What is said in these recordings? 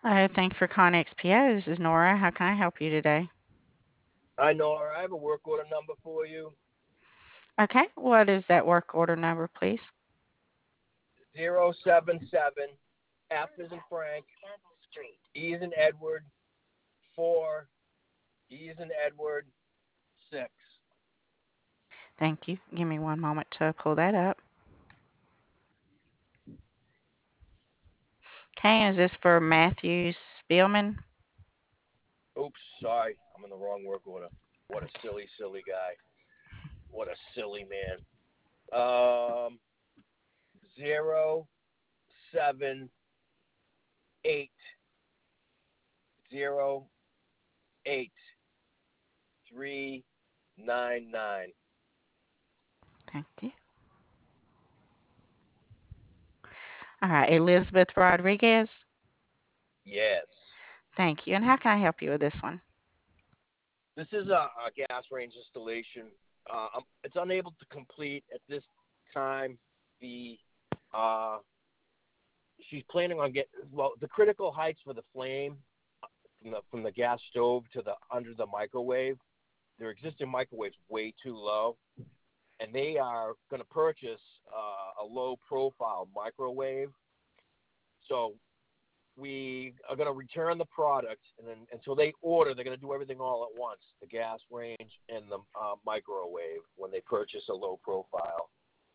Thanks for calling XPO. This is Nora. How can I help you today? I know. I have a work order number for you. Okay, what is that work order number, please? 077 F is in Frank, E is in Edward, 4, E is in Edward, 6. Thank you. Give me one moment to pull that up. Okay, is this for Matthew Spielman? Oops, sorry. I'm in the wrong work order. What a silly, silly guy. What a silly man. Um, 078 08399. Thank you. All right, Elizabeth Rodriguez. Yes. Thank you. And how can I help you with this one? This is a gas range installation. It's unable to complete at this time. The uh, she's planning on the critical heights for the flame from the gas stove to the under the microwave. Their existing microwave's way too low, and they are going to purchase a low profile microwave. So we are going to return the product, and then until they order, they're going to do everything all at once: the gas range and the microwave when they purchase a low profile.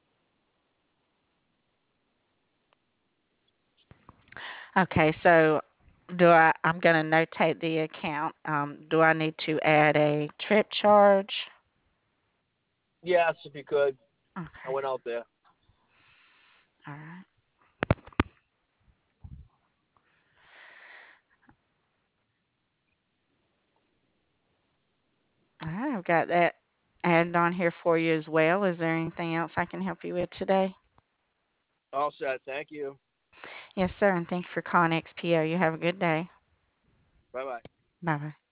Okay, so I'm going to notate the account. Do I need to add a trip charge? Yes, if you could. I Okay, went out there. all right. All right, I've got that added on here for you as well. Is there anything else I can help you with today? All set. Thank you. Yes, sir, and thank you for calling XPO. You have a good day. Bye bye. Bye bye.